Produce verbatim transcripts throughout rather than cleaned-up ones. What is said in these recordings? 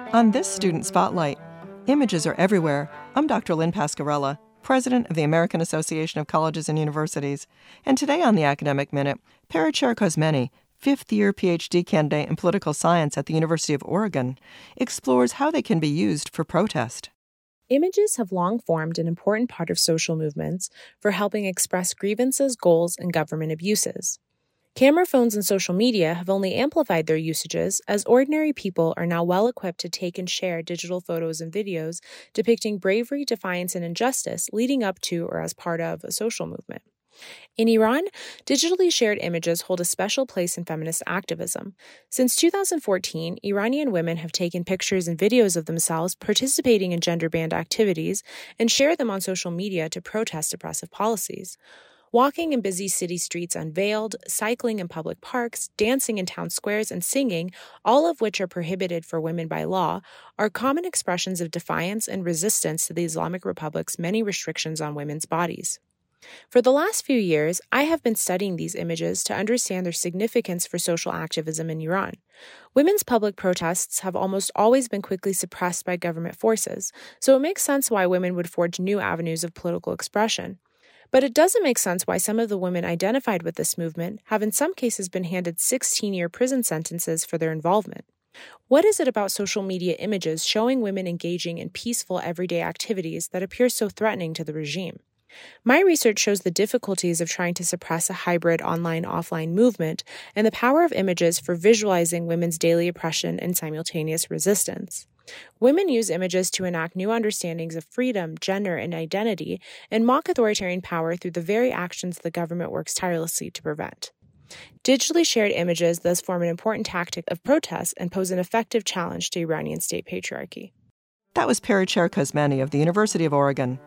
On this Student Spotlight, images are everywhere. I'm Doctor Lynn Pascarella, President of the American Association of Colleges and Universities. And today on the Academic Minute, Perichar Cosmeni, fifth-year P H D candidate in political science at the University of Oregon, explores how they can be used for protest. Images have long formed an important part of social movements for helping express grievances, goals, and government abuses. Camera phones and social media have only amplified their usages, as ordinary people are now well equipped to take and share digital photos and videos depicting bravery, defiance, and injustice leading up to or as part of a social movement. In Iran, digitally shared images hold a special place in feminist activism. Since two thousand fourteen, Iranian women have taken pictures and videos of themselves participating in gender-banned activities and shared them on social media to protest oppressive policies. Walking in busy city streets unveiled, cycling in public parks, dancing in town squares, and singing, all of which are prohibited for women by law, are common expressions of defiance and resistance to the Islamic Republic's many restrictions on women's bodies. For the last few years, I have been studying these images to understand their significance for social activism in Iran. Women's public protests have almost always been quickly suppressed by government forces, so it makes sense why women would forge new avenues of political expression. But it doesn't make sense why some of the women identified with this movement have in some cases been handed sixteen-year prison sentences for their involvement. What is it about social media images showing women engaging in peaceful everyday activities that appear so threatening to the regime? My research shows the difficulties of trying to suppress a hybrid online-offline movement and the power of images for visualizing women's daily oppression and simultaneous resistance. Women use images to enact new understandings of freedom, gender, and identity, and mock authoritarian power through the very actions the government works tirelessly to prevent. Digitally shared images thus form an important tactic of protest and pose an effective challenge to Iranian state patriarchy. That was Perichar Cosmeni of the University of Oregon.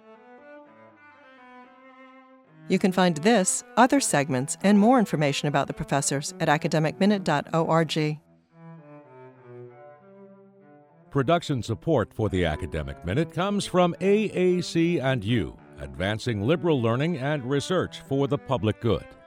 You can find this, other segments, and more information about the professors at academic minute dot org. Production support for the Academic Minute comes from A A C and U, advancing liberal learning and research for the public good.